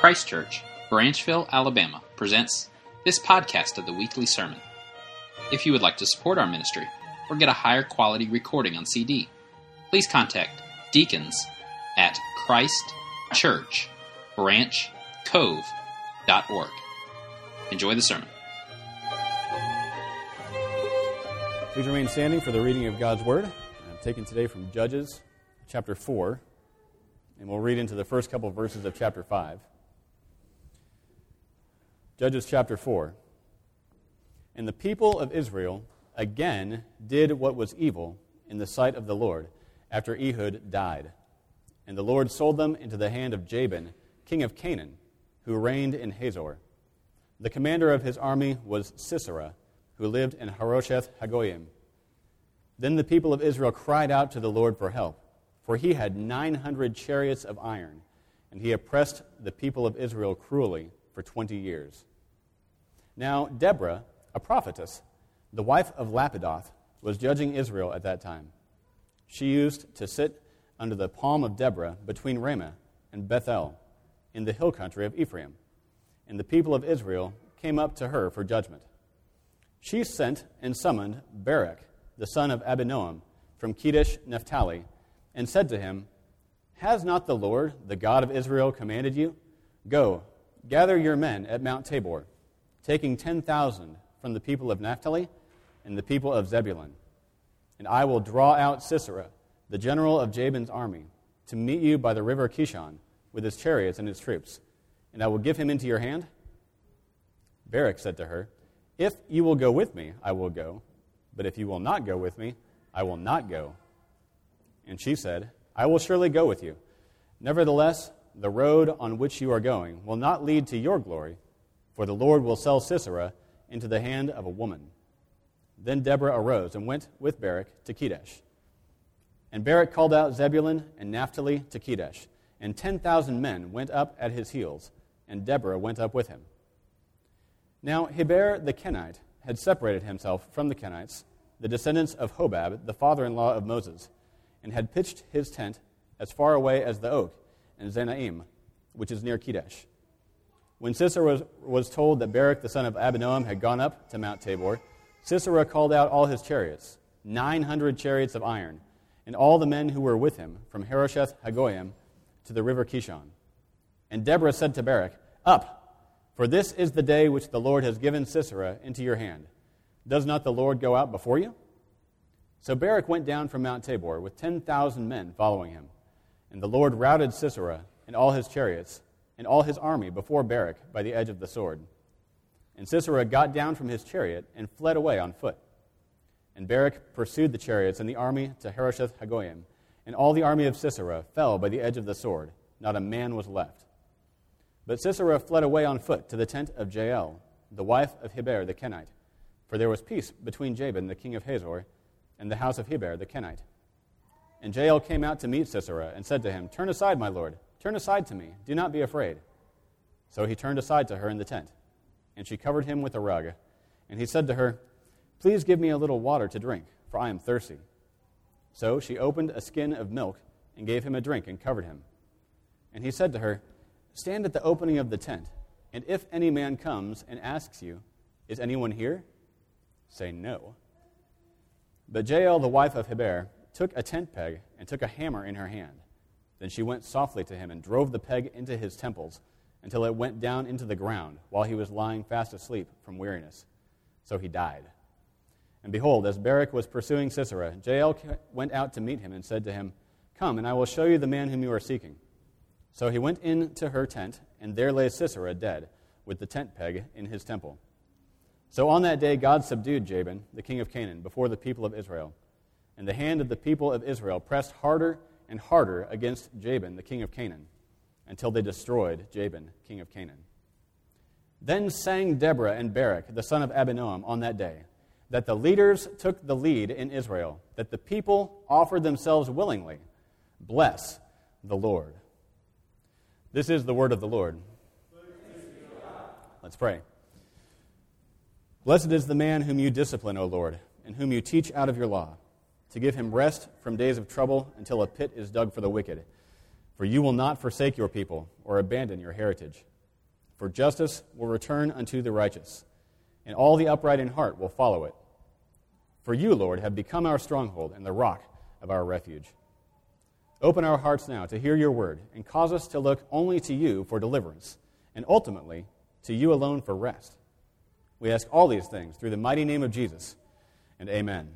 Christ Church, Branchville, Alabama, presents this podcast of the weekly sermon. If you would like to support our ministry or get a higher quality recording on CD, please contact deacons at christchurchbranchcove.org. Enjoy the sermon. Please remain standing for the reading of God's Word. I'm taken today from Judges chapter 4, and we'll read into the first couple of verses of chapter 5. Judges chapter 4. And the people of Israel again did what was evil in the sight of the Lord after Ehud died. And the Lord sold them into the hand of Jabin, king of Canaan, who reigned in Hazor. The commander of his army was Sisera, who lived in Harosheth Hagoyim. Then the people of Israel cried out to the Lord for help, for he had 900 chariots of iron, and he oppressed the people of Israel cruelly for 20 years. Now Deborah, a prophetess, the wife of Lapidoth, was judging Israel at that time. She used to sit under the palm of Deborah between Ramah and Bethel in the hill country of Ephraim, and the people of Israel came up to her for judgment. She sent and summoned Barak, the son of Abinoam, from Kedesh Naphtali, and said to him, "Has not the Lord, the God of Israel, commanded you? Go, gather your men at Mount Tabor, taking 10,000 from the people of Naphtali and the people of Zebulun. And I will draw out Sisera, the general of Jabin's army, to meet you by the river Kishon with his chariots and his troops, and I will give him into your hand." Barak said to her, "If you will go with me, I will go, but if you will not go with me, I will not go." And she said, "I will surely go with you. Nevertheless, the road on which you are going will not lead to your glory, for the Lord will sell Sisera into the hand of a woman." Then Deborah arose and went with Barak to Kedesh. And Barak called out Zebulun and Naphtali to Kedesh, and 10,000 men went up at his heels, and Deborah went up with him. Now Heber the Kenite had separated himself from the Kenites, the descendants of Hobab, the father-in-law of Moses, and had pitched his tent as far away as the oak in Zanaim, which is near Kedesh. When Sisera was told that Barak the son of Abinoam had gone up to Mount Tabor, Sisera called out all his chariots, 900 chariots of iron, and all the men who were with him from Harosheth Hagoyim to the river Kishon. And Deborah said to Barak, "Up, for this is the day which the Lord has given Sisera into your hand. Does not the Lord go out before you?" So Barak went down from Mount Tabor with 10,000 men following him. And the Lord routed Sisera and all his chariots and all his army before Barak by the edge of the sword. And Sisera got down from his chariot and fled away on foot. And Barak pursued the chariots and the army to Harosheth Hagoyim, and all the army of Sisera fell by the edge of the sword. Not a man was left. But Sisera fled away on foot to the tent of Jael, the wife of Heber the Kenite, for there was peace between Jabin the king of Hazor and the house of Heber the Kenite. And Jael came out to meet Sisera and said to him, "Turn aside, my lord, turn aside to me, do not be afraid." So he turned aside to her in the tent, and she covered him with a rug. And he said to her, "Please give me a little water to drink, for I am thirsty." So she opened a skin of milk and gave him a drink and covered him. And he said to her, "Stand at the opening of the tent, and if any man comes and asks you, 'Is anyone here?' say no." But Jael, the wife of Heber, took a tent peg and took a hammer in her hand. Then she went softly to him and drove the peg into his temples until it went down into the ground while he was lying fast asleep from weariness. So he died. And behold, as Barak was pursuing Sisera, Jael went out to meet him and said to him, "Come, and I will show you the man whom you are seeking." So he went into her tent, and there lay Sisera dead, with the tent peg in his temple. So on that day God subdued Jabin, the king of Canaan, before the people of Israel. And the hand of the people of Israel pressed harder and harder against Jabin, the king of Canaan, until they destroyed Jabin, king of Canaan. Then sang Deborah and Barak, the son of Abinoam, on that day, that the leaders took the lead in Israel, that the people offered themselves willingly. Bless the Lord. This is the word of the Lord. Let's pray. Blessed is the man whom you discipline, O Lord, and whom you teach out of your law, to give him rest from days of trouble until a pit is dug for the wicked. For you will not forsake your people or abandon your heritage. for justice will return unto the righteous, and all the upright in heart will follow it. For you, Lord, have become our stronghold and the rock of our refuge. Open our hearts now to hear your word, and cause us to look only to you for deliverance, and ultimately to you alone for rest. We ask all these things through the mighty name of Jesus, and amen.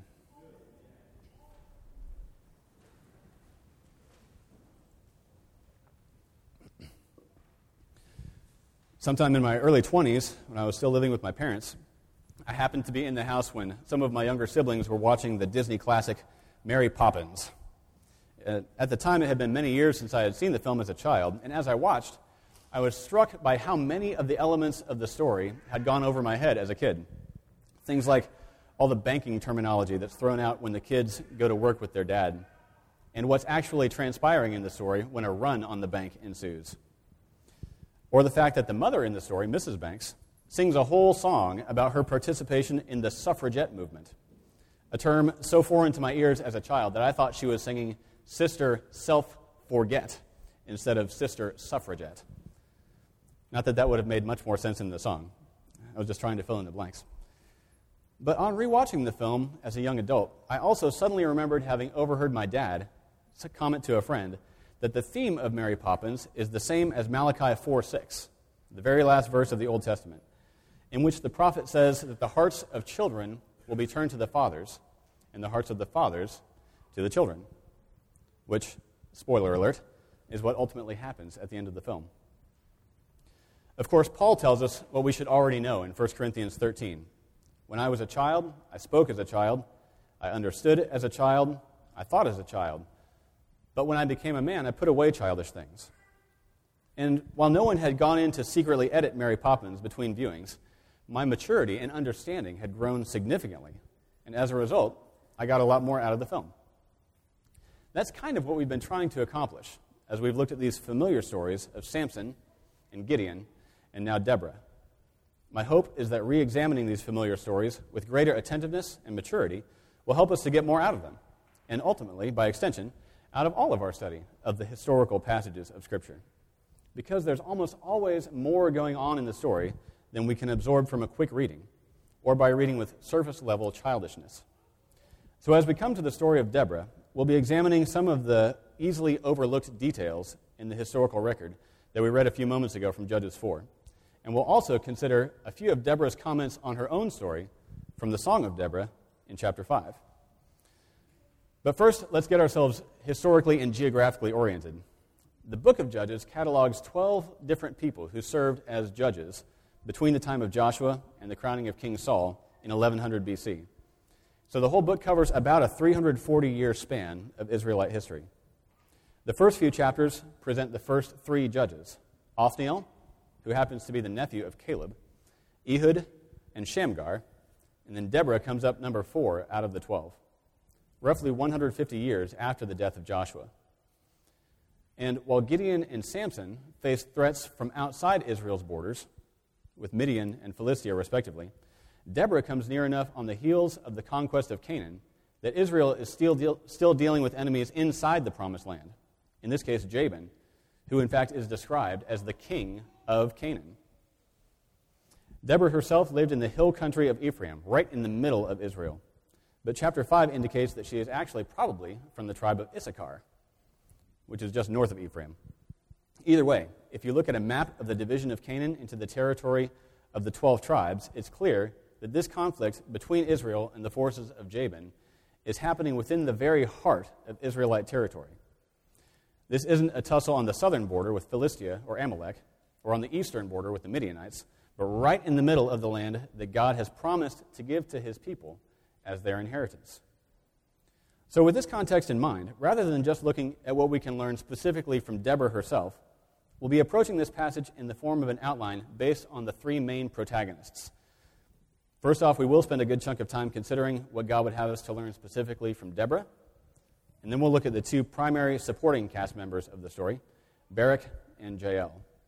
Sometime in my early 20s, when I was still living with my parents, I happened to be in the house when some of my younger siblings were watching the Disney classic Mary Poppins. At the time, it had been many years since I had seen the film as a child, and as I watched, I was struck by how many of the elements of the story had gone over my head as a kid. Things like all the banking terminology that's thrown out when the kids go to work with their dad, and what's actually transpiring in the story when a run on the bank ensues. Or the fact that the mother in the story, Mrs. Banks, sings a whole song about her participation in the suffragette movement, a term so foreign to my ears as a child that I thought she was singing Sister Self-Forget instead of Sister Suffragette. Not that that would have made much more sense in the song. I was just trying to fill in the blanks. But on rewatching the film as a young adult, I also suddenly remembered having overheard my dad comment to a friend that the theme of Mary Poppins is the same as Malachi 4:6, the very last verse of the Old Testament, in which the prophet says that the hearts of children will be turned to the fathers, and the hearts of the fathers to the children, which, spoiler alert, is what ultimately happens at the end of the film. Of course, Paul tells us what we should already know in 1 Corinthians 13. When I was a child, I spoke as a child, I understood as a child, I thought as a child. But when I became a man, I put away childish things. And while no one had gone in to secretly edit Mary Poppins between viewings, my maturity and understanding had grown significantly. And as a result, I got a lot more out of the film. That's kind of what we've been trying to accomplish as we've looked at these familiar stories of Samson and Gideon and now Deborah. My hope is that re-examining these familiar stories with greater attentiveness and maturity will help us to get more out of them, and ultimately, by extension, out of all of our study of the historical passages of Scripture. Because there's almost always more going on in the story than we can absorb from a quick reading, or by reading with surface-level childishness. So as we come to the story of Deborah, we'll be examining some of the easily overlooked details in the historical record that we read a few moments ago from Judges 4. And we'll also consider a few of Deborah's comments on her own story from the Song of Deborah in chapter 5. But first, let's get ourselves historically and geographically oriented. The book of Judges catalogs 12 different people who served as judges between the time of Joshua and the crowning of King Saul in 1100 BC. So the whole book covers about a 340-year span of Israelite history. The first few chapters present the first three judges: Othniel, who happens to be the nephew of Caleb, Ehud, and Shamgar, and then Deborah comes up number 4 out of the 12. Roughly 150 years after the death of Joshua. And while Gideon and Samson faced threats from outside Israel's borders, with Midian and Philistia respectively, Deborah comes near enough on the heels of the conquest of Canaan that Israel is still dealing with enemies inside the Promised Land, in this case Jabin, who in fact is described as the king of Canaan. Deborah herself lived in the hill country of Ephraim, right in the middle of Israel. But chapter 5 indicates that she is actually probably from the tribe of Issachar, which is just north of Ephraim. Either way, if you look at a map of the division of Canaan into the territory of the 12 tribes, it's clear that this conflict between Israel and the forces of Jabin is happening within the very heart of Israelite territory. This isn't a tussle on the southern border with Philistia or Amalek, or on the eastern border with the Midianites, but right in the middle of the land that God has promised to give to his people as their inheritance. So with this context in mind, rather than just looking at what we can learn specifically from Deborah herself, we'll be approaching this passage in the form of an outline based on the three main protagonists. First off, we will spend a good chunk of time considering what God would have us to learn specifically from Deborah, and then we'll look at the two primary supporting cast members of the story, Barak and Jael.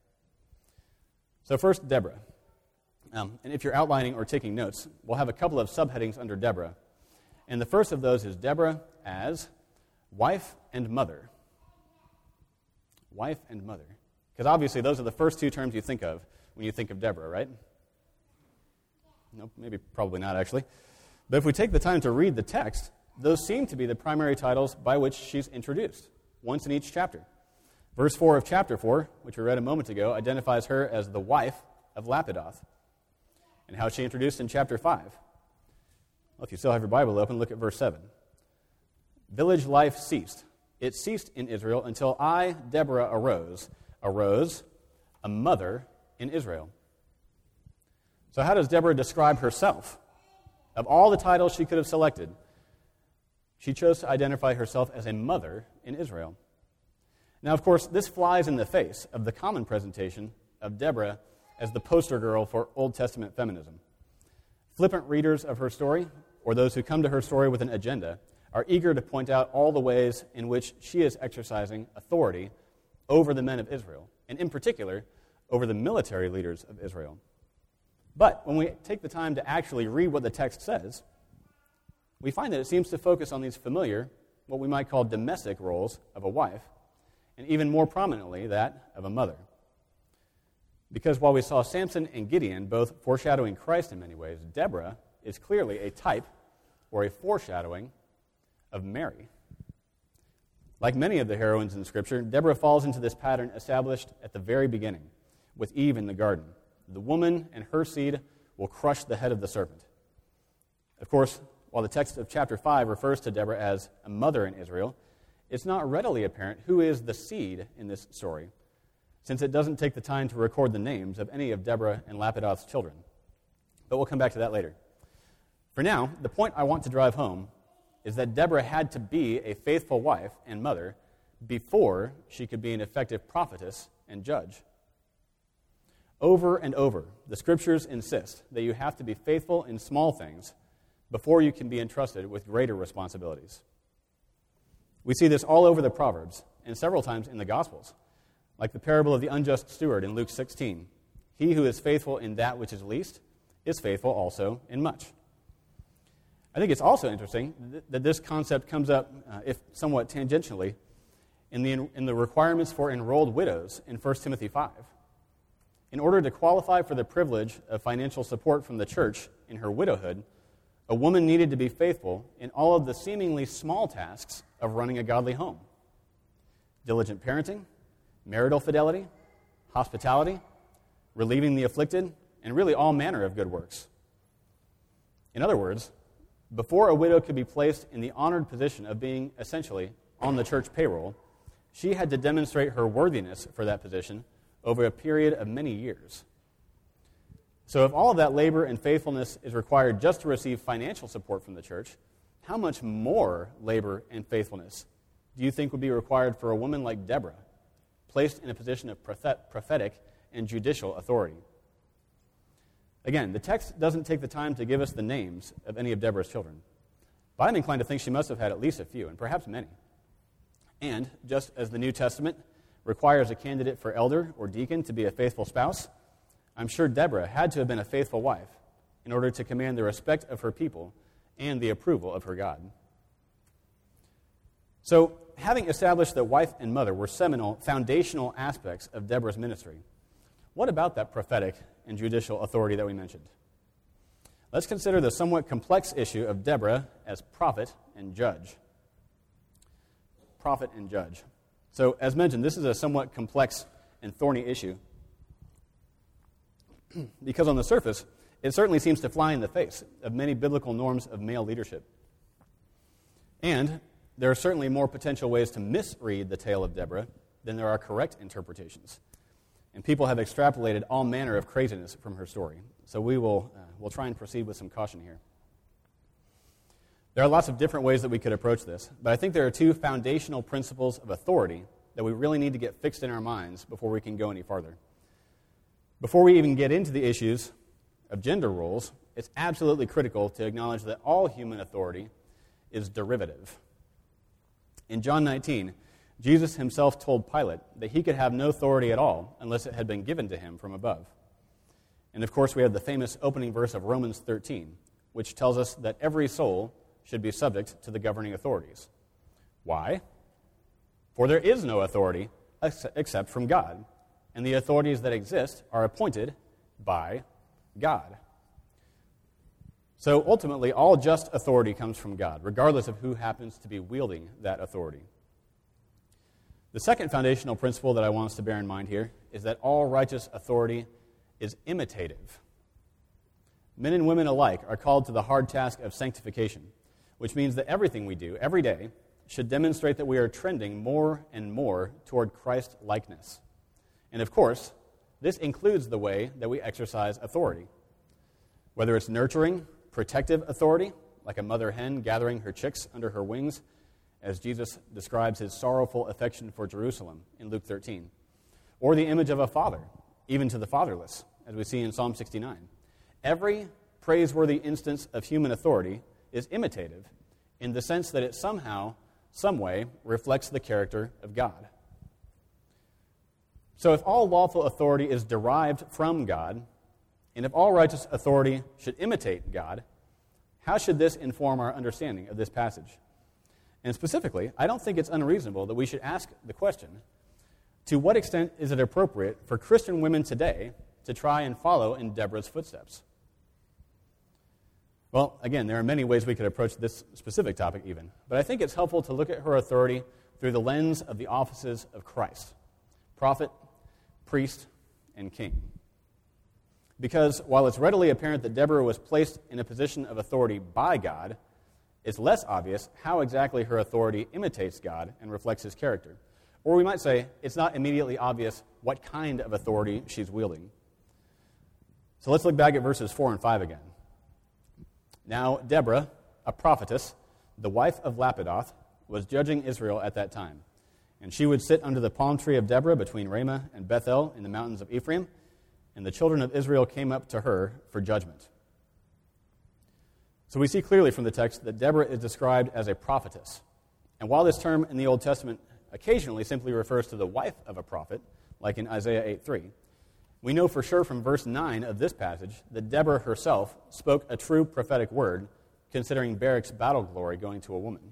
So first, Deborah. And if you're outlining or taking notes, we'll have a couple of subheadings under Deborah. And the first of those is Deborah as wife and mother. Wife and mother. Because obviously those are the first two terms you think of when you think of Deborah, right? Nope, probably not, actually. But if we take the time to read the text, those seem to be the primary titles by which she's introduced, once in each chapter. Verse 4 of chapter 4, which we read a moment ago, identifies her as the wife of Lapidoth. And how is she introduced in chapter 5? Well, if you still have your Bible open, look at verse 7. Village life ceased. It ceased in Israel until I, Deborah, arose, a mother in Israel. So how does Deborah describe herself? Of all the titles she could have selected, she chose to identify herself as a mother in Israel. Now, of course, this flies in the face of the common presentation of Deborah as the poster girl for Old Testament feminism. Flippant readers of her story, or those who come to her story with an agenda, are eager to point out all the ways in which she is exercising authority over the men of Israel, and in particular, over the military leaders of Israel. But when we take the time to actually read what the text says, we find that it seems to focus on these familiar, what we might call domestic roles of a wife, and even more prominently, that of a mother. Because while we saw Samson and Gideon both foreshadowing Christ in many ways, Deborah is clearly a type or a foreshadowing of Mary. Like many of the heroines in Scripture, Deborah falls into this pattern established at the very beginning with Eve in the garden. The woman and her seed will crush the head of the serpent. Of course, while the text of chapter 5 refers to Deborah as a mother in Israel, it's not readily apparent who is the seed in this story, since it doesn't take the time to record the names of any of Deborah and Lapidoth's children. But we'll come back to that later. For now, the point I want to drive home is that Deborah had to be a faithful wife and mother before she could be an effective prophetess and judge. Over and over, the Scriptures insist that you have to be faithful in small things before you can be entrusted with greater responsibilities. We see this all over the Proverbs and several times in the Gospels, like the parable of the unjust steward in Luke 16. He who is faithful in that which is least is faithful also in much. I think it's also interesting that this concept comes up, if somewhat tangentially, in the requirements for enrolled widows in 1 Timothy 5. In order to qualify for the privilege of financial support from the church in her widowhood, a woman needed to be faithful in all of the seemingly small tasks of running a godly home. Diligent parenting, marital fidelity, hospitality, relieving the afflicted, and really all manner of good works. In other words, before a widow could be placed in the honored position of being essentially on the church payroll, she had to demonstrate her worthiness for that position over a period of many years. So if all of that labor and faithfulness is required just to receive financial support from the church, how much more labor and faithfulness do you think would be required for a woman like Deborah, placed in a position of prophetic and judicial authority? Again, the text doesn't take the time to give us the names of any of Deborah's children, but I'm inclined to think she must have had at least a few, and perhaps many. And just as the New Testament requires a candidate for elder or deacon to be a faithful spouse, I'm sure Deborah had to have been a faithful wife in order to command the respect of her people and the approval of her God. So, having established that wife and mother were seminal, foundational aspects of Deborah's ministry, what about that prophetic and judicial authority that we mentioned? Let's consider the somewhat complex issue of Deborah as prophet and judge. Prophet and judge. So, as mentioned, this is a somewhat complex and thorny issue because on the surface, it certainly seems to fly in the face of many biblical norms of male leadership. And there are certainly more potential ways to misread the tale of Deborah than there are correct interpretations. And people have extrapolated all manner of craziness from her story. So we'll try and proceed with some caution here. There are lots of different ways that we could approach this, but I think there are two foundational principles of authority that we really need to get fixed in our minds before we can go any farther. Before we even get into the issues of gender roles, it's absolutely critical to acknowledge that all human authority is derivative. In John 19, Jesus himself told Pilate that he could have no authority at all unless it had been given to him from above. And of course, we have the famous opening verse of Romans 13, which tells us that every soul should be subject to the governing authorities. Why? For there is no authority except from God, and the authorities that exist are appointed by God. So ultimately, all just authority comes from God, regardless of who happens to be wielding that authority. The second foundational principle that I want us to bear in mind here is that all righteous authority is imitative. Men and women alike are called to the hard task of sanctification, which means that everything we do every day should demonstrate that we are trending more and more toward Christ-likeness. And of course, this includes the way that we exercise authority. Whether it's nurturing, protective authority, like a mother hen gathering her chicks under her wings, as Jesus describes his sorrowful affection for Jerusalem in Luke 13, or the image of a father, even to the fatherless, as we see in Psalm 69. Every praiseworthy instance of human authority is imitative in the sense that it somehow, some way, reflects the character of God. So if all lawful authority is derived from God, and if all righteous authority should imitate God, how should this inform our understanding of this passage? And specifically, I don't think it's unreasonable that we should ask the question, to what extent is it appropriate for Christian women today to try and follow in Deborah's footsteps? Well, again, there are many ways we could approach this specific topic even, but I think it's helpful to look at her authority through the lens of the offices of Christ: prophet, priest, and king. Because while it's readily apparent that Deborah was placed in a position of authority by God, it's less obvious how exactly her authority imitates God and reflects his character. Or we might say it's not immediately obvious what kind of authority she's wielding. So let's look back at verses 4 and 5 again. Now Deborah, a prophetess, the wife of Lapidoth, was judging Israel at that time. And she would sit under the palm tree of Deborah between Ramah and Bethel in the mountains of Ephraim, and the children of Israel came up to her for judgment. So we see clearly from the text that Deborah is described as a prophetess. And while this term in the Old Testament occasionally simply refers to the wife of a prophet, like in Isaiah 8:3, we know for sure from verse 9 of this passage that Deborah herself spoke a true prophetic word, considering Barak's battle glory going to a woman.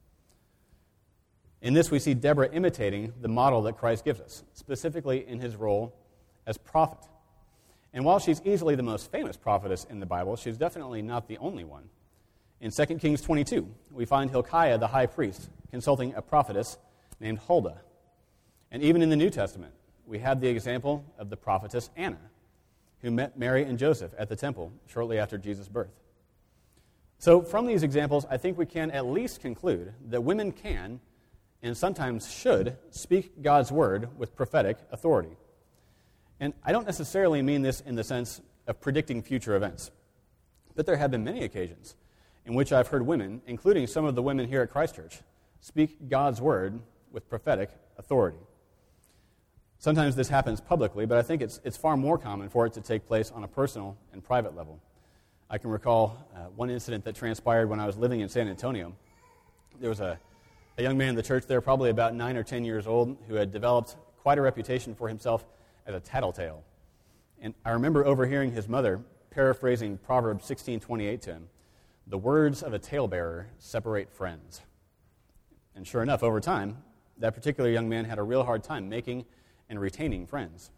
In this, we see Deborah imitating the model that Christ gives us, specifically in his role as prophet. And while she's easily the most famous prophetess in the Bible, she's definitely not the only one. In 2 Kings 22, we find Hilkiah the high priest consulting a prophetess named Huldah. And even in the New Testament, we have the example of the prophetess Anna, who met Mary and Joseph at the temple shortly after Jesus' birth. So from these examples, I think we can at least conclude that women can, and sometimes should, speak God's word with prophetic authority. And I don't necessarily mean this in the sense of predicting future events, but there have been many occasions in which I've heard women, including some of the women here at Christ Church, speak God's word with prophetic authority. Sometimes this happens publicly, but I think it's far more common for it to take place on a personal and private level. I can recall one incident that transpired when I was living in San Antonio. There was a young man in the church there, probably about 9 or 10 years old, who had developed quite a reputation for himself as a tattletale. And I remember overhearing his mother paraphrasing Proverbs 16:28 to him, "The words of a talebearer separate friends." And sure enough, over time, that particular young man had a real hard time making and retaining friends.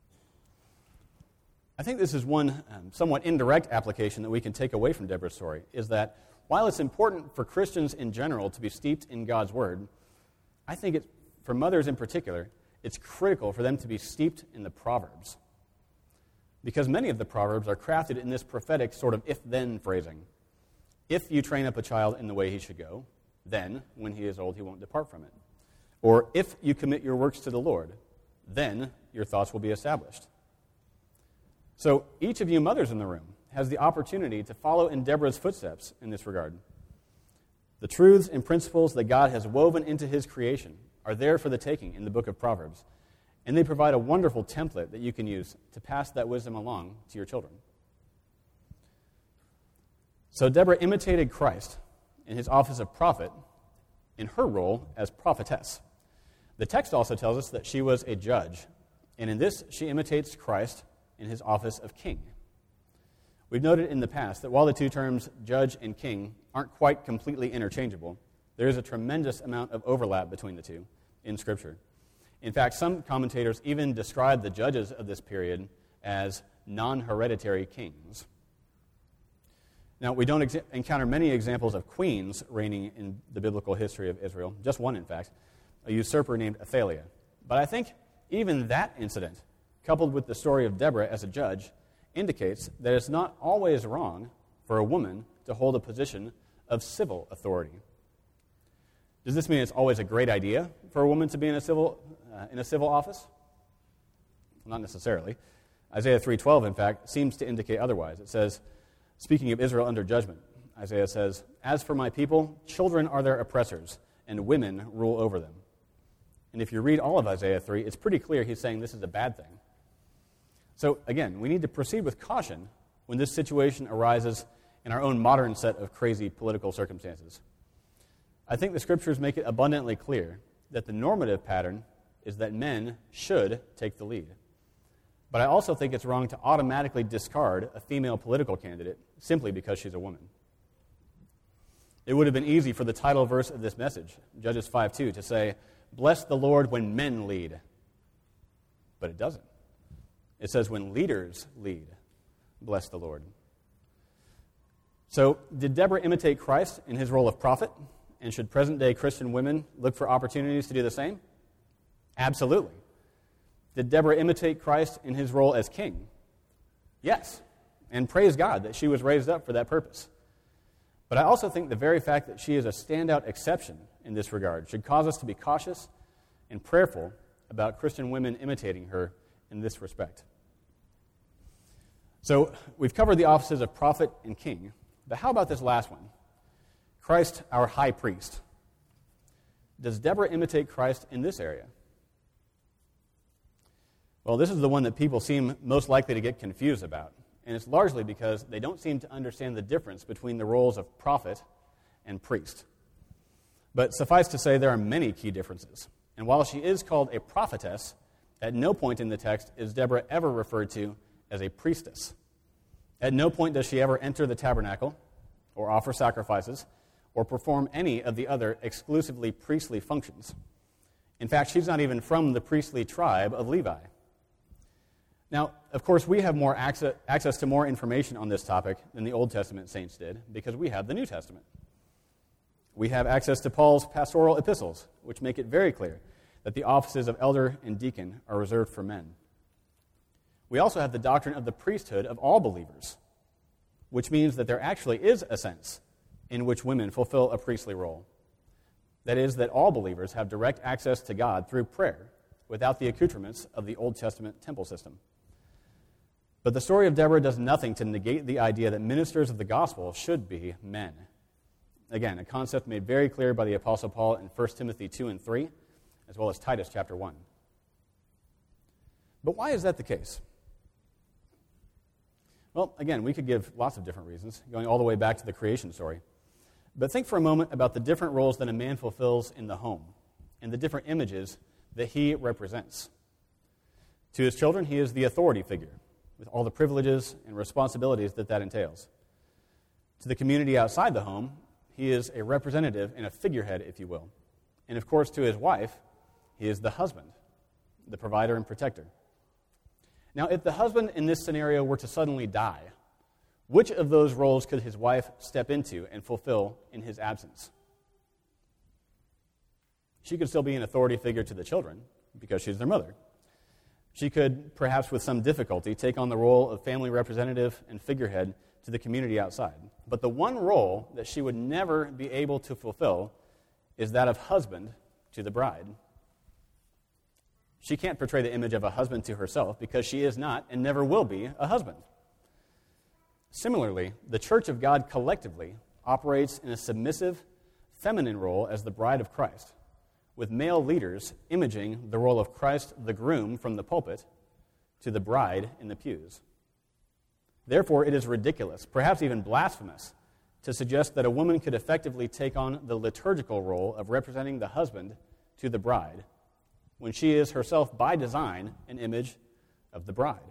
I think this is one somewhat indirect application that we can take away from Deborah's story, is that while it's important for Christians in general to be steeped in God's word, I think for mothers in particular, it's critical for them to be steeped in the Proverbs. Because many of the Proverbs are crafted in this prophetic sort of if-then phrasing. If you train up a child in the way he should go, then, when he is old, he won't depart from it. Or if you commit your works to the Lord, then your thoughts will be established. So each of you mothers in the room has the opportunity to follow in Deborah's footsteps in this regard. The truths and principles that God has woven into his creation are there for the taking in the book of Proverbs, and they provide a wonderful template that you can use to pass that wisdom along to your children. So Deborah imitated Christ in his office of prophet in her role as prophetess. The text also tells us that she was a judge, and in this she imitates Christ in his office of king. We've noted in the past that while the two terms judge and king aren't quite completely interchangeable, there is a tremendous amount of overlap between the two in Scripture. In fact, some commentators even describe the judges of this period as non-hereditary kings. Now, we don't encounter many examples of queens reigning in the biblical history of Israel, just one, in fact, a usurper named Athaliah. But I think even that incident, coupled with the story of Deborah as a judge, indicates that it's not always wrong for a woman to hold a position of civil authority. Does this mean it's always a great idea for a woman to be in a civil office? Not necessarily. Isaiah 3:12, in fact, seems to indicate otherwise. It says, speaking of Israel under judgment, Isaiah says, "As for my people, children are their oppressors, and women rule over them." And if you read all of Isaiah 3, it's pretty clear he's saying this is a bad thing. So again, we need to proceed with caution when this situation arises in our own modern set of crazy political circumstances. I think the Scriptures make it abundantly clear that the normative pattern is that men should take the lead. But I also think it's wrong to automatically discard a female political candidate simply because she's a woman. It would have been easy for the title verse of this message, Judges 5:2, to say, "Bless the Lord when men lead." But it doesn't. It says when leaders lead, bless the Lord. So, did Deborah imitate Christ in his role of prophet? And should present-day Christian women look for opportunities to do the same? Absolutely. Did Deborah imitate Christ in his role as king? Yes. And praise God that she was raised up for that purpose. But I also think the very fact that she is a standout exception in this regard should cause us to be cautious and prayerful about Christian women imitating her in this respect. So, we've covered the offices of prophet and king, but how about this last one? Christ, our high priest. Does Deborah imitate Christ in this area? Well, this is the one that people seem most likely to get confused about, and it's largely because they don't seem to understand the difference between the roles of prophet and priest. But suffice to say, there are many key differences. And while she is called a prophetess, at no point in the text is Deborah ever referred to as a priestess. At no point does she ever enter the tabernacle or offer sacrifices or perform any of the other exclusively priestly functions. In fact, she's not even from the priestly tribe of Levi. Now, of course, we have more access to more information on this topic than the Old Testament saints did because we have the New Testament. We have access to Paul's pastoral epistles, which make it very clear that the offices of elder and deacon are reserved for men. We also have the doctrine of the priesthood of all believers, which means that there actually is a sense in which women fulfill a priestly role. That is, that all believers have direct access to God through prayer without the accoutrements of the Old Testament temple system. But the story of Deborah does nothing to negate the idea that ministers of the gospel should be men. Again, a concept made very clear by the Apostle Paul in 1 Timothy 2 and 3, as well as Titus chapter 1. But why is that the case? Well, again, we could give lots of different reasons, going all the way back to the creation story. But think for a moment about the different roles that a man fulfills in the home and the different images that he represents. To his children, he is the authority figure, with all the privileges and responsibilities that entails. To the community outside the home, he is a representative and a figurehead, if you will. And of course, to his wife, he is the husband, the provider and protector. Now, if the husband in this scenario were to suddenly die, which of those roles could his wife step into and fulfill in his absence? She could still be an authority figure to the children because she's their mother. She could, perhaps with some difficulty, take on the role of family representative and figurehead to the community outside. But the one role that she would never be able to fulfill is that of husband to the bride. She can't portray the image of a husband to herself because she is not and never will be a husband. Similarly, the Church of God collectively operates in a submissive, feminine role as the bride of Christ, with male leaders imaging the role of Christ the groom from the pulpit to the bride in the pews. Therefore, it is ridiculous, perhaps even blasphemous, to suggest that a woman could effectively take on the liturgical role of representing the husband to the bride, when she is herself by design an image of the bride.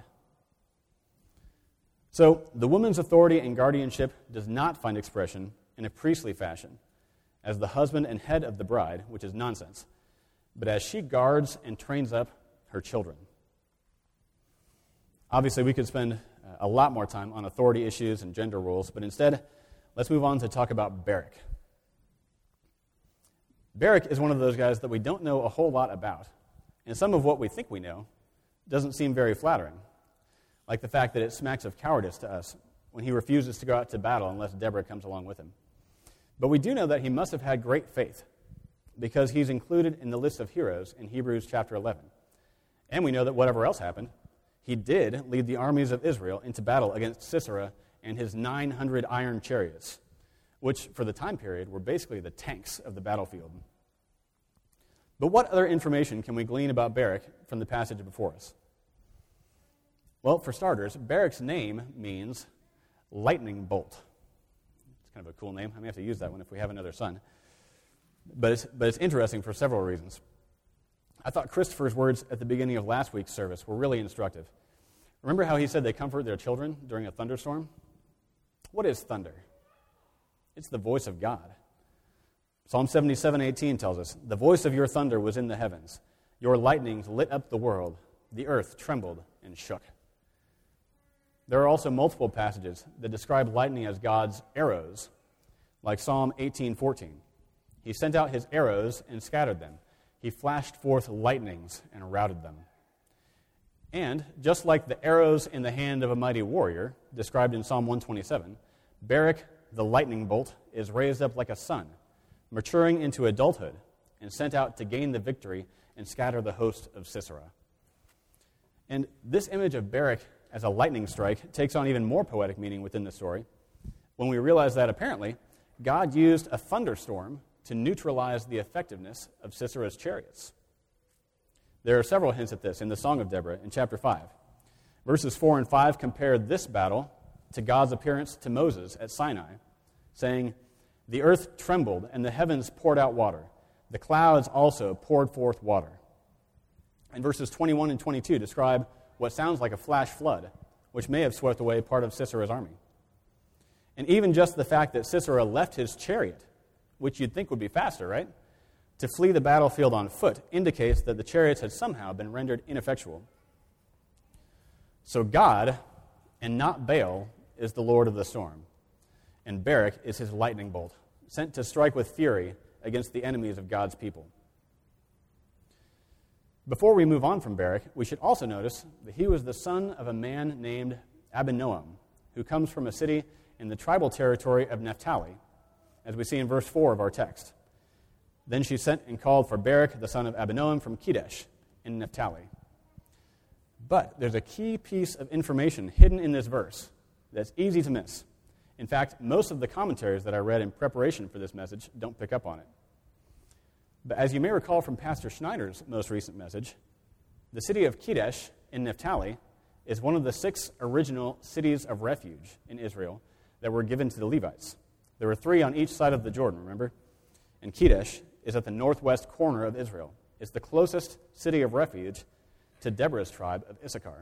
So, the woman's authority and guardianship does not find expression in a priestly fashion, as the husband and head of the bride, which is nonsense, but as she guards and trains up her children. Obviously, we could spend a lot more time on authority issues and gender roles, but instead, let's move on to talk about Barak. Barak is one of those guys that we don't know a whole lot about, and some of what we think we know doesn't seem very flattering, like the fact that it smacks of cowardice to us when he refuses to go out to battle unless Deborah comes along with him. But we do know that he must have had great faith, because he's included in the list of heroes in Hebrews chapter 11. And we know that whatever else happened, he did lead the armies of Israel into battle against Sisera and his 900 iron chariots, which for the time period were basically the tanks of the battlefield. But what other information can we glean about Barak from the passage before us? Well, for starters, Barak's name means lightning bolt. It's kind of a cool name. I may have to use that one if we have another son. But it's interesting for several reasons. I thought Christopher's words at the beginning of last week's service were really instructive. Remember how he said they comfort their children during a thunderstorm? What is thunder? It's the voice of God. Psalm 77:18 tells us, "The voice of your thunder was in the heavens. Your lightnings lit up the world. The earth trembled and shook." There are also multiple passages that describe lightning as God's arrows, like Psalm 18:14. He sent out his arrows and scattered them. He flashed forth lightnings and routed them. And just like the arrows in the hand of a mighty warrior, described in Psalm 127, Barak, the lightning bolt, is raised up like a sun, maturing into adulthood, and sent out to gain the victory and scatter the host of Sisera. And this image of Barak as a lightning strike takes on even more poetic meaning within the story when we realize that apparently God used a thunderstorm to neutralize the effectiveness of Sisera's chariots. There are several hints at this in the Song of Deborah in chapter 5. Verses 4 and 5 compare this battle to God's appearance to Moses at Sinai, saying, "The earth trembled, and the heavens poured out water. The clouds also poured forth water." And verses 21 and 22 describe what sounds like a flash flood, which may have swept away part of Sisera's army. And even just the fact that Sisera left his chariot, which you'd think would be faster, right, to flee the battlefield on foot, indicates that the chariots had somehow been rendered ineffectual. So God, and not Baal, is the Lord of the storm, and Barak is his lightning bolt, sent to strike with fury against the enemies of God's people. Before we move on from Barak, we should also notice that he was the son of a man named Abinoam, who comes from a city in the tribal territory of Naphtali, as we see in verse 4 of our text. Then she sent and called for Barak, the son of Abinoam, from Kedesh in Naphtali. But there's a key piece of information hidden in this verse that's easy to miss. In fact, most of the commentaries that I read in preparation for this message don't pick up on it. But as you may recall from Pastor Schneider's most recent message, the city of Kedesh in Naphtali is one of the 6 original cities of refuge in Israel that were given to the Levites. There were 3 on each side of the Jordan, remember? And Kedesh is at the northwest corner of Israel. It's the closest city of refuge to Deborah's tribe of Issachar.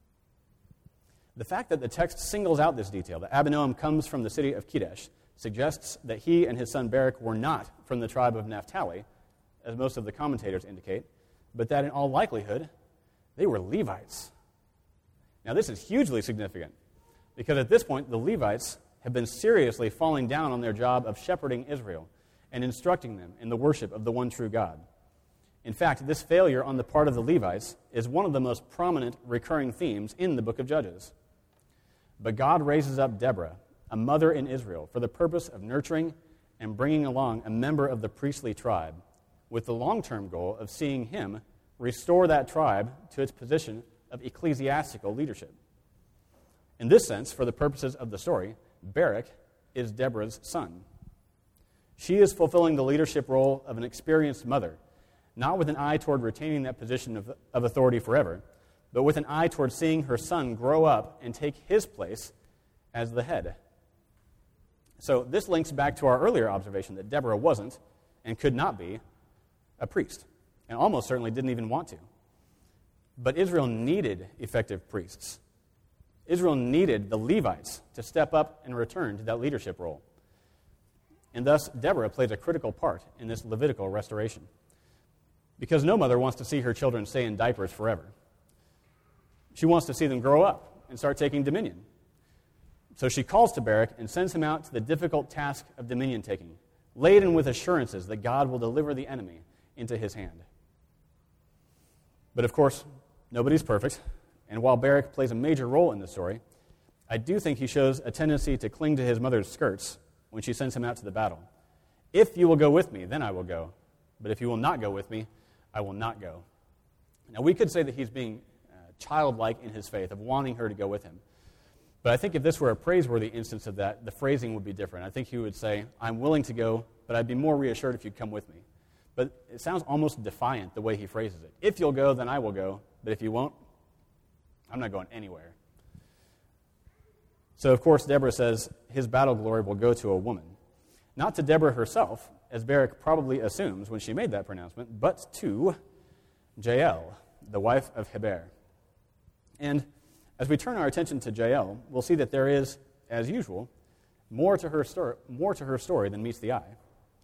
The fact that the text singles out this detail, that Abinoam comes from the city of Kedesh, suggests that he and his son Barak were not from the tribe of Naphtali, as most of the commentators indicate, but that in all likelihood, they were Levites. Now this is hugely significant, because at this point, the Levites have been seriously falling down on their job of shepherding Israel and instructing them in the worship of the one true God. In fact, this failure on the part of the Levites is one of the most prominent recurring themes in the book of Judges. But God raises up Deborah, a mother in Israel, for the purpose of nurturing and bringing along a member of the priestly tribe, with the long-term goal of seeing him restore that tribe to its position of ecclesiastical leadership. In this sense, for the purposes of the story, Barak is Deborah's son. She is fulfilling the leadership role of an experienced mother, not with an eye toward retaining that position of authority forever, but with an eye toward seeing her son grow up and take his place as the head. So this links back to our earlier observation that Deborah wasn't and could not be a priest, and almost certainly didn't even want to. But Israel needed effective priests. Israel needed the Levites to step up and return to that leadership role. And thus, Deborah plays a critical part in this Levitical restoration, because no mother wants to see her children stay in diapers forever. She wants to see them grow up and start taking dominion. So she calls to Barak and sends him out to the difficult task of dominion taking, laden with assurances that God will deliver the enemy into his hand. But of course, nobody's perfect, and while Barak plays a major role in the story, I do think he shows a tendency to cling to his mother's skirts when she sends him out to the battle. If you will go with me, then I will go. But if you will not go with me, I will not go. Now, we could say that he's being childlike in his faith, of wanting her to go with him. But I think if this were a praiseworthy instance of that, the phrasing would be different. I think he would say, I'm willing to go, but I'd be more reassured if you'd come with me. But it sounds almost defiant the way he phrases it. If you'll go, then I will go. But if you won't, I'm not going anywhere. So, of course, Deborah says his battle glory will go to a woman. Not to Deborah herself, as Barak probably assumes when she made that pronouncement, but to Jael, the wife of Heber. And as we turn our attention to Jael, we'll see that there is, as usual, more to her story than meets the eye.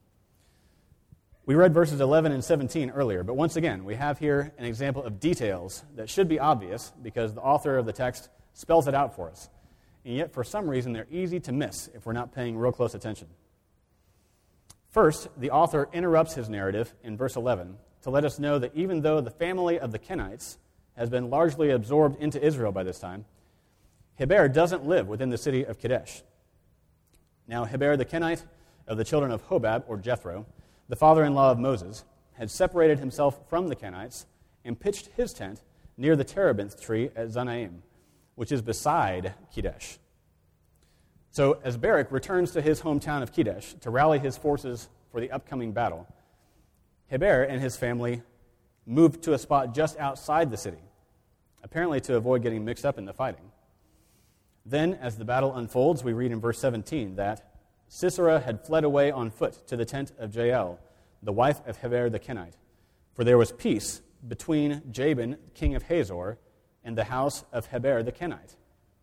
We read verses 11 and 17 earlier, but once again, we have here an example of details that should be obvious because the author of the text spells it out for us. And yet, for some reason, they're easy to miss if we're not paying real close attention. First, the author interrupts his narrative in verse 11 to let us know that even though the family of the Kenites has been largely absorbed into Israel by this time, Heber doesn't live within the city of Kadesh. Now, Heber the Kenite of the children of Hobab, or Jethro, the father-in-law of Moses, had separated himself from the Kenites and pitched his tent near the terebinth tree at Zanaim, which is beside Kadesh. So as Barak returns to his hometown of Kadesh to rally his forces for the upcoming battle, Heber and his family moved to a spot just outside the city, apparently to avoid getting mixed up in the fighting. Then, as the battle unfolds, we read in verse 17 that Sisera had fled away on foot to the tent of Jael, the wife of Heber the Kenite, for there was peace between Jabin, king of Hazor, and the house of Heber the Kenite.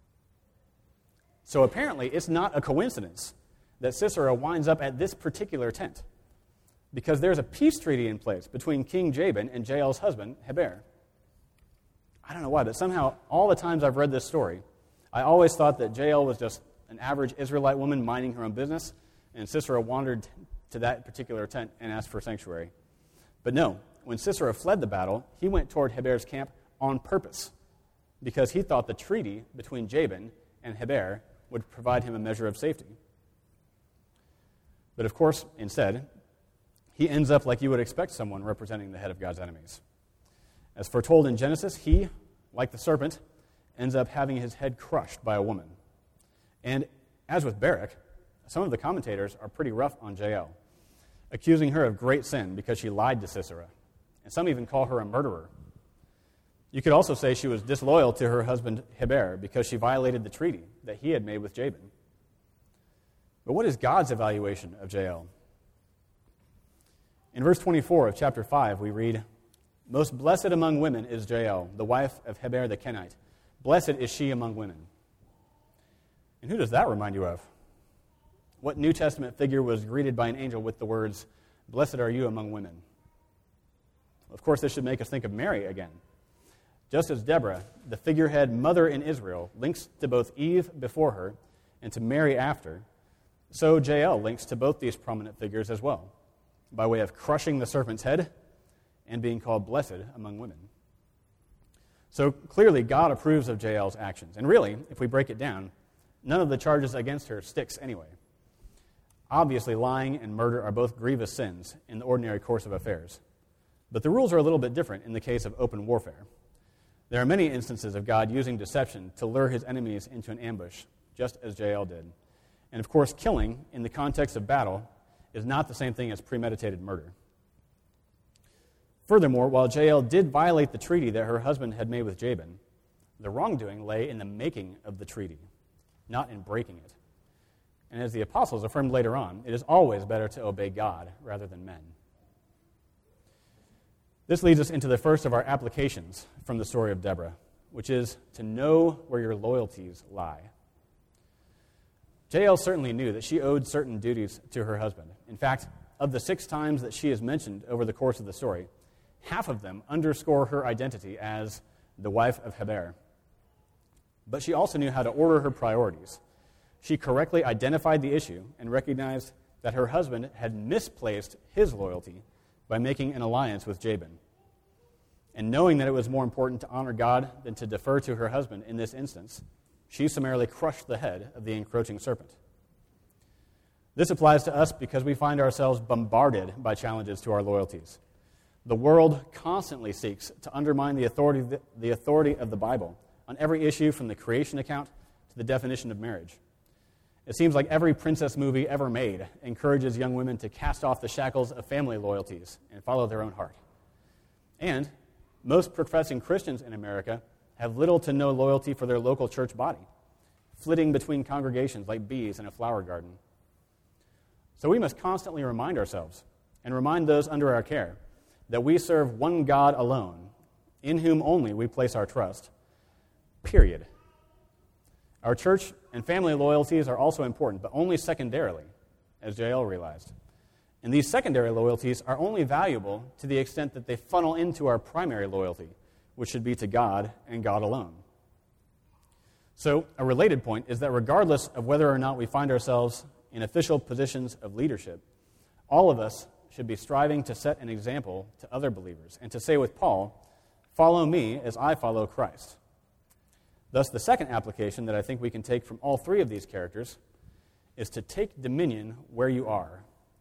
So apparently, it's not a coincidence that Sisera winds up at this particular tent, because there's a peace treaty in place between King Jabin and Jael's husband, Heber. I don't know why, but somehow, all the times I've read this story, I always thought that Jael was just an average Israelite woman minding her own business, and Sisera wandered to that particular tent and asked for sanctuary. But no, when Sisera fled the battle, he went toward Heber's camp on purpose, because he thought the treaty between Jabin and Heber would provide him a measure of safety. But of course, instead, he ends up like you would expect someone representing the head of God's enemies. As foretold in Genesis, he, like the serpent, ends up having his head crushed by a woman. And as with Barak, some of the commentators are pretty rough on Jael, accusing her of great sin because she lied to Sisera. And some even call her a murderer. You could also say she was disloyal to her husband Heber because she violated the treaty that he had made with Jabin. But what is God's evaluation of Jael? In verse 24 of chapter 5, we read, "Most blessed among women is Jael, the wife of Heber the Kenite. Blessed is she among women." And who does that remind you of? What New Testament figure was greeted by an angel with the words, "Blessed are you among women"? Of course, this should make us think of Mary again. Just as Deborah, the figurehead mother in Israel, links to both Eve before her and to Mary after, so Jael links to both these prominent figures as well, by way of crushing the serpent's head and being called blessed among women. So clearly, God approves of Jael's actions. And really, if we break it down, none of the charges against her sticks anyway. Obviously, lying and murder are both grievous sins in the ordinary course of affairs. But the rules are a little bit different in the case of open warfare. There are many instances of God using deception to lure his enemies into an ambush, just as Jael did. And of course, killing, in the context of battle, is not the same thing as premeditated murder. Furthermore, while Jael did violate the treaty that her husband had made with Jabin, the wrongdoing lay in the making of the treaty, not in breaking it. And as the apostles affirmed later on, it is always better to obey God rather than men. This leads us into the first of our applications from the story of Deborah, which is to know where your loyalties lie. Jael certainly knew that she owed certain duties to her husband. In fact, of the 6 times that she is mentioned over the course of the story, half of them underscore her identity as the wife of Heber, But she also knew how to order her priorities. She correctly identified the issue and recognized that her husband had misplaced his loyalty by making an alliance with Jabin. And knowing that it was more important to honor God than to defer to her husband in this instance, she summarily crushed the head of the encroaching serpent. This applies to us because we find ourselves bombarded by challenges to our loyalties. The world constantly seeks to undermine the authority of the Bible on every issue from the creation account to the definition of marriage. It seems like every princess movie ever made encourages young women to cast off the shackles of family loyalties and follow their own heart. And most professing Christians in America have little to no loyalty for their local church body, flitting between congregations like bees in a flower garden. So we must constantly remind ourselves and remind those under our care that we serve one God alone, in whom only we place our trust, period. Our church and family loyalties are also important, but only secondarily, as Jael realized. And these secondary loyalties are only valuable to the extent that they funnel into our primary loyalty, which should be to God and God alone. So, a related point is that regardless of whether or not we find ourselves in official positions of leadership, all of us should be striving to set an example to other believers and to say with Paul, "Follow me as I follow Christ." Thus, the second application that I think we can take from all three of these characters is to take dominion where you are.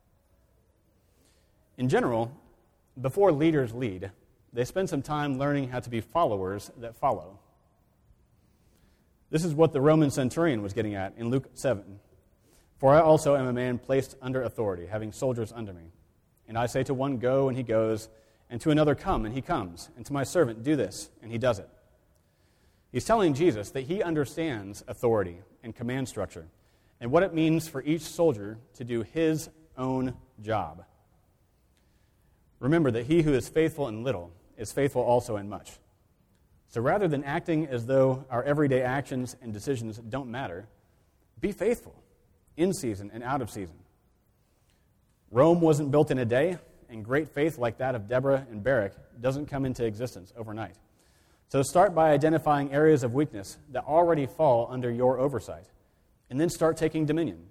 In general, before leaders lead, they spend some time learning how to be followers that follow. This is what the Roman centurion was getting at in Luke 7. "For I also am a man placed under authority, having soldiers under me. And I say to one, 'Go,' and he goes, and to another, 'Come,' and he comes, and to my servant, 'Do this,' and he does it." He's telling Jesus that he understands authority and command structure and what it means for each soldier to do his own job. Remember that he who is faithful in little is faithful also in much. So rather than acting as though our everyday actions and decisions don't matter, be faithful in season and out of season. Rome wasn't built in a day, and great faith like that of Deborah and Barak doesn't come into existence overnight. So start by identifying areas of weakness that already fall under your oversight, and then start taking dominion.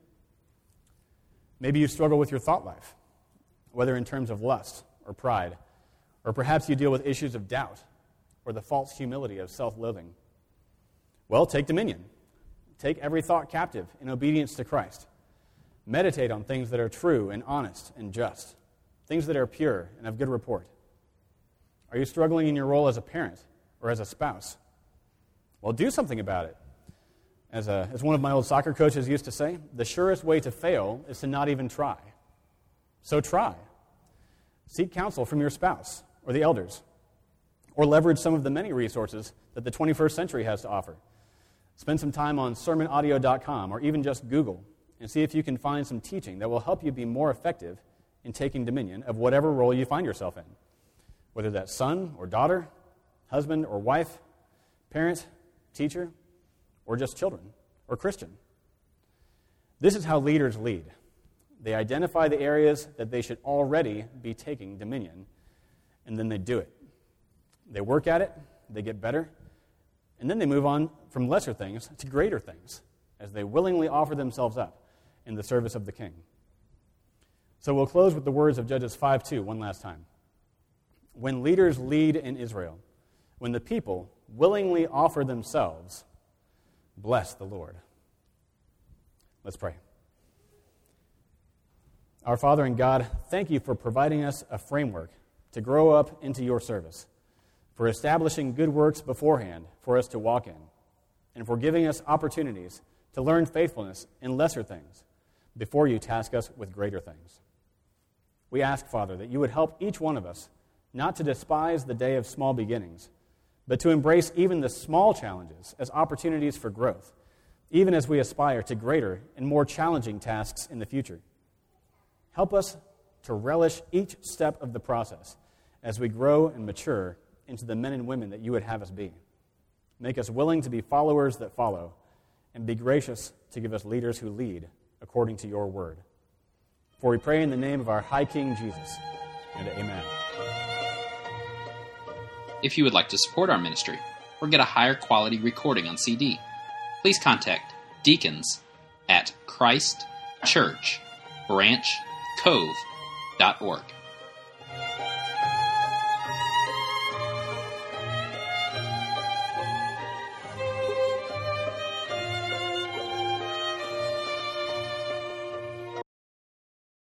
Maybe you struggle with your thought life, whether in terms of lust or pride, or perhaps you deal with issues of doubt or the false humility of self-loathing. Well, take dominion. Take every thought captive in obedience to Christ. Meditate on things that are true and honest and just, things that are pure and of good report. Are you struggling in your role as a parent or as a spouse? Well, do something about it. As one of my old soccer coaches used to say, the surest way to fail is to not even try. So try. Seek counsel from your spouse or the elders, or leverage some of the many resources that the 21st century has to offer. Spend some time on sermonaudio.com or even just Google and see if you can find some teaching that will help you be more effective in taking dominion of whatever role you find yourself in, whether that's son or daughter, husband or wife, parent, teacher, or just children or Christian. This is how leaders lead. They identify the areas that they should already be taking dominion, and then they do it. They work at it, they get better, and then they move on from lesser things to greater things as they willingly offer themselves up in the service of the King. So we'll close with the words of Judges 5:2 one last time. When leaders lead in Israel, when the people willingly offer themselves, bless the Lord. Let's pray. Our Father and God, thank you for providing us a framework to grow up into your service, for establishing good works beforehand for us to walk in, and for giving us opportunities to learn faithfulness in lesser things before you task us with greater things. We ask, Father, that you would help each one of us not to despise the day of small beginnings, but to embrace even the small challenges as opportunities for growth, even as we aspire to greater and more challenging tasks in the future. Help us to relish each step of the process as we grow and mature into the men and women that you would have us be. Make us willing to be followers that follow, and be gracious to give us leaders who lead according to your word. For we pray in the name of our high King Jesus, and amen. If you would like to support our ministry, or or get a higher quality recording on CD, please contact Deacons at Christ Church Branch Cove.org.